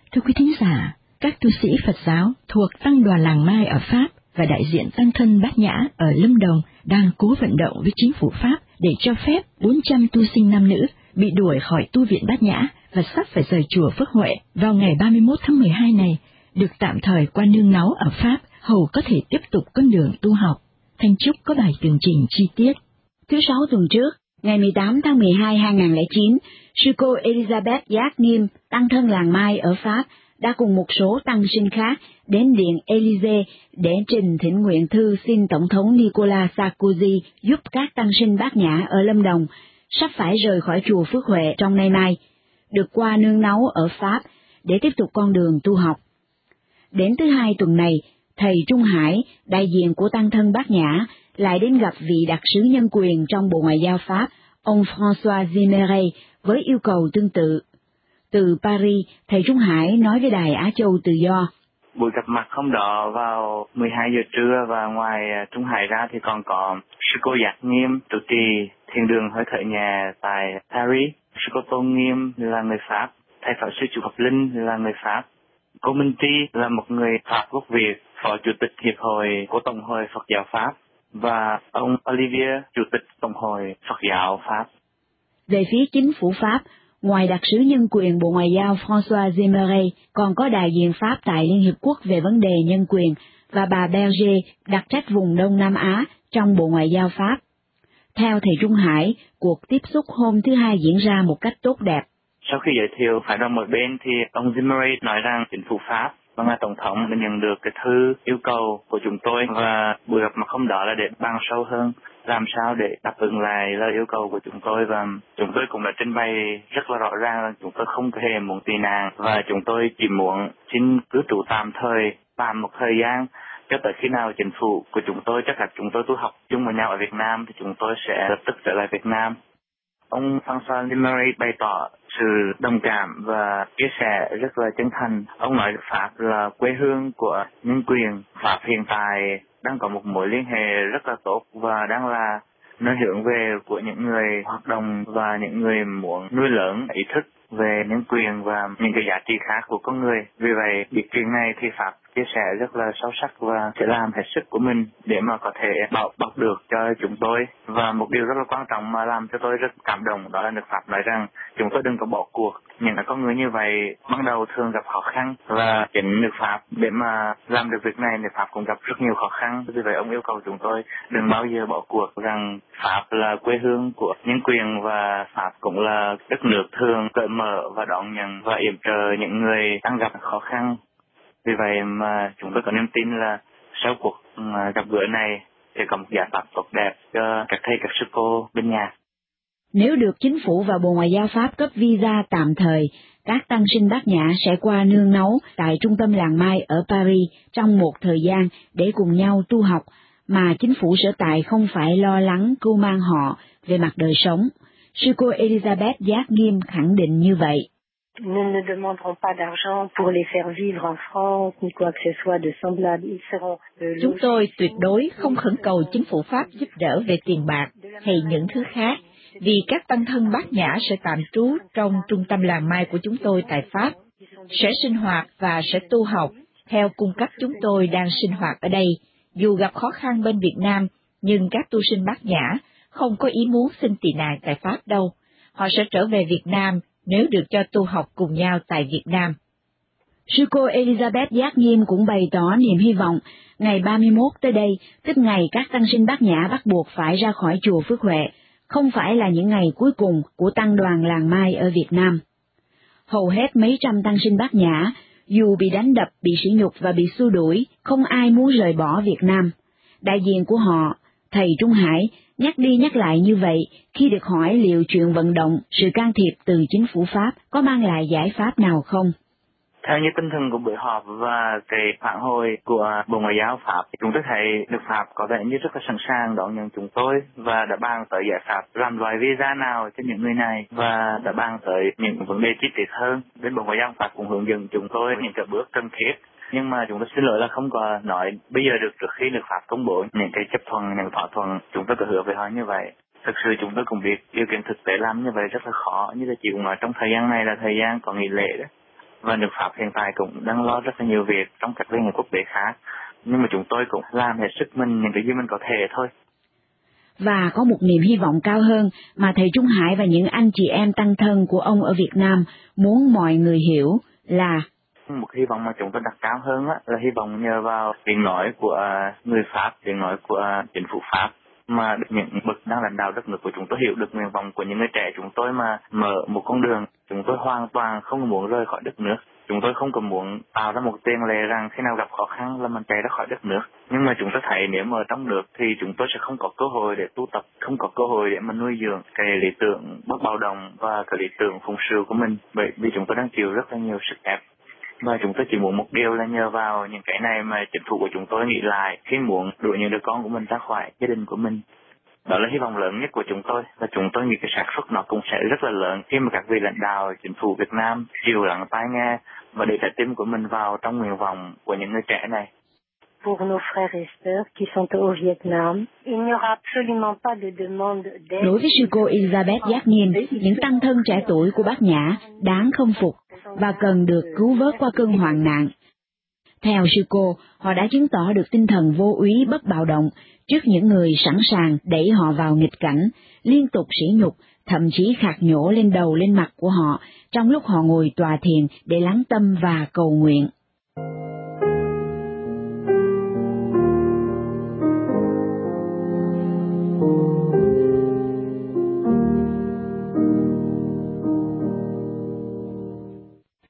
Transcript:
Thưa quý thính giả, các tu sĩ Phật giáo thuộc Tăng đoàn Làng Mai ở Pháp và đại diện Tăng thân Bát Nhã ở Lâm Đồng đang cố vận động với chính phủ Pháp để cho phép 400 tu sinh nam nữ bị đuổi khỏi tu viện Bát Nhã và sắp phải rời chùa Phước Huệ vào ngày 31 tháng 12 này, được tạm thời qua nương náu ở Pháp, hầu có thể tiếp tục con đường tu học. Thanh Trúc có bài tường trình chi tiết. Thứ Sáu tuần trước, ngày 18 tháng 12 2009, sư cô Elizabeth Giác Nghiêm, tăng thân Làng Mai ở Pháp, đã cùng một số tăng sinh khác đến Điện Élysée để trình thỉnh nguyện thư xin Tổng thống Nicolas Sarkozy giúp các tăng sinh Bát Nhã ở Lâm Đồng, sắp phải rời khỏi chùa Phước Huệ trong nay mai, được qua nương náu ở Pháp để tiếp tục con đường tu học. Đến thứ Hai tuần này, thầy Trung Hải, đại diện của tăng thân Bát Nhã, lại đến gặp vị đặc sứ nhân quyền trong Bộ Ngoại giao Pháp, ông François Zimeret, với yêu cầu tương tự. Từ Paris, thầy Trung Hải nói với Đài Á Châu Tự Do. Buổi gặp mặt hôm đó vào 12 giờ trưa và ngoài Trung Hải ra thì còn có sư cô Giác Nghiêm trụ trì thiền đường Hơi Thở Nhà tại Paris, sư cô Tôn Nghiêm là người Pháp, thầy Pháp sư Chu Hợp Linh là người Pháp, cô Minh Tri là một người Pháp gốc Việt, phó chủ tịch hiệp hội của Tổng hội Phật giáo Pháp, và ông Olivier, chủ tịch Tổng hội Phật giáo Pháp. Về phía chính phủ Pháp, ngoài đặc sứ nhân quyền Bộ Ngoại giao François Zimeret, còn có đại diện Pháp tại Liên Hiệp Quốc về vấn đề nhân quyền và bà Berger, đặc trách vùng Đông Nam Á trong Bộ Ngoại giao Pháp. Theo thầy Trung Hải, cuộc tiếp xúc hôm thứ Hai diễn ra một cách tốt đẹp. Sau khi giới thiệu phái đoàn mỗi bên thì ông Zimeret nói rằng chính phủ Pháp và ngài Tổng thống đã nhận được cái thư yêu cầu của chúng tôi, và buổi gặp mặt hôm đó là để bàn sâu hơn làm sao để đáp ứng lại lời yêu cầu của chúng tôi, và chúng tôi cũng đã trình bày rất là rõ ràng là chúng tôi không hề muốn tị nạn và chúng tôi chỉ muốn xin cư trú tạm thời tạm một thời gian cho tới khi nào chính phủ của chúng tôi chắc là chúng tôi tu học chung với nhau ở Việt Nam thì chúng tôi sẽ lập tức trở lại Việt Nam. Ông François Zimeret bày tỏ sự đồng cảm và chia sẻ rất là chân thành. Ông nói Pháp là quê hương của nhân quyền. Pháp hiện tại đang có một mối liên hệ rất là tốt và đang là nơi hướng về của những người hoạt động và những người muốn nuôi lớn ý thức về nhân quyền và những cái giá trị khác của con người. Vì vậy, việc chuyện này thì Pháp chia sẻ rất là sâu sắc và sẽ làm hết sức của mình để mà có thể bảo bọc được cho chúng tôi. Và một điều rất là quan trọng mà làm cho tôi rất cảm động đó là nước Pháp nói rằng chúng tôi đừng có bỏ cuộc. Những con người như vậy ban đầu thường gặp khó khăn, và chính nước Pháp để mà làm được việc này, nước Pháp cũng gặp rất nhiều khó khăn. Vì vậy ông yêu cầu chúng tôi đừng bao giờ bỏ cuộc, rằng Pháp là quê hương của nhân quyền và Pháp cũng là đất nước thường cởi mở và đón nhận và yểm trợ những người đang gặp khó khăn. Vì vậy mà chúng tôi có niềm tin là sau cuộc gặp gỡ này sẽ có một giải pháp tốt đẹp cho các thầy các sư cô bên nhà. Nếu được chính phủ và Bộ Ngoại giao Pháp cấp visa tạm thời, các tăng sinh Bát Nhã sẽ qua nương náu tại trung tâm Làng Mai ở Paris trong một thời gian để cùng nhau tu học, mà chính phủ sở tại không phải lo lắng cưu mang họ về mặt đời sống. Sư cô Elizabeth Giác Nghiêm khẳng định như vậy. Nous ne demanderons pas d'argent pour les faire vivre en France, ni quoi que ce soit de semblable. Ils seront Chúng tôi tuyệt đối không khẩn cầu chính phủ Pháp giúp đỡ về tiền bạc hay những thứ khác, vì các tăng thân Bát Nhã sẽ tạm trú trong trung tâm Làng Mai của chúng tôi tại Pháp, sẽ sinh hoạt và sẽ tu học theo cung cách chúng tôi đang sinh hoạt ở đây. Dù gặp khó khăn bên Việt Nam, nhưng các tu sinh Bát Nhã không có ý muốn xin tị nạn tại Pháp đâu. Họ sẽ trở về Việt Nam nếu được cho tu học cùng nhau tại Việt Nam. Sư cô Elizabeth Giác Nghiêm cũng bày tỏ niềm hy vọng ngày 31 tới đây, tức ngày các tăng sinh Bát Nhã bắt buộc phải ra khỏi chùa Phước Huệ, không phải là những ngày cuối cùng của tăng đoàn Làng Mai ở Việt Nam. Hầu hết mấy trăm tăng sinh Bát Nhã, dù bị đánh đập, bị sỉ nhục và bị xua đuổi, không ai muốn rời bỏ Việt Nam. Đại diện của họ, thầy Trung Hải, nhắc đi nhắc lại như vậy khi được hỏi liệu chuyện vận động, sự can thiệp từ chính phủ Pháp có mang lại giải pháp nào không. Theo như tinh thần của buổi họp và cái phản hồi của Bộ Ngoại giao Pháp, chúng tôi thấy nước Pháp có vẻ như rất là sẵn sàng đón nhận chúng tôi và đã bàn tới giải pháp làm loại visa nào cho những người này và đã bàn tới những vấn đề chi tiết hơn. Bên Bộ Ngoại giao Pháp cũng hướng dẫn chúng tôi những cái bước cần thiết. Nhưng mà chúng tôi xin lỗi là không có nói bây giờ được trước khi nước Pháp công bố những cái chấp thuận, những thỏa thuận. Chúng tôi có hứa với họ như vậy. Thực sự chúng tôi cũng biết điều kiện thực tế làm như vậy rất là khó. Như là chị cũng nói trong thời gian này là thời gian có nghỉ lễ đó. và nước Pháp hiện tại cũng đang lo rất là nhiều việc trong các liên hiệp quốc tế khác, nhưng mà chúng tôi cũng làm hết sức mình những cái gì mình có thể thôi. Và có một niềm hy vọng cao hơn mà thầy Trung Hải và những anh chị em tăng thân của ông ở Việt Nam muốn mọi người hiểu là một hy vọng mà chúng tôi đặt cao hơn là hy vọng nhờ vào tiếng nói của người Pháp, tiếng nói của chính phủ Pháp, mà những bậc đang lãnh đạo đất nước của chúng tôi hiểu được nguyện vọng của những người trẻ chúng tôi mà mở một con đường. Chúng tôi hoàn toàn không muốn rời khỏi đất nước. Chúng tôi không có muốn tạo ra một tiền lệ rằng khi nào gặp khó khăn là mình chạy ra khỏi đất nước. Nhưng mà chúng tôi thấy nếu mà ở trong nước thì chúng tôi sẽ không có cơ hội để tu tập, không có cơ hội để mà nuôi dưỡng cái lý tưởng bất bạo động và cái lý tưởng phụng sự của mình, bởi vì chúng tôi đang chịu rất là nhiều sức ép. Và chúng tôi chỉ muốn một điều là nhờ vào những cái này mà chính phủ của chúng tôi nghĩ lại khi muốn đuổi những đứa con của mình ra khỏi gia đình của mình. Đó là hy vọng lớn nhất của chúng tôi, và chúng tôi nghĩ cái xác suất nó cũng sẽ rất là lớn khi mà các vị lãnh đạo chính phủ Việt Nam chịu lắng tai nghe và để trái tim của mình vào trong nguyện vọng của những người trẻ này. Pour nos frères et sœurs qui sont au Vietnam, il n'y aura absolument pas de demande d'aide. đối với sư cô Elizabeth Giác Nghiêm, những tăng thân trẻ tuổi của Bát Nhã đáng khâm phục và cần được cứu vớt qua cơn hoạn nạn. Theo sư cô, họ đã chứng tỏ được tinh thần vô úy bất bạo động trước những người sẵn sàng đẩy họ vào nghịch cảnh, liên tục sỉ nhục, thậm chí khạc nhổ lên đầu lên mặt của họ trong lúc họ ngồi tòa thiền để lắng tâm và cầu nguyện.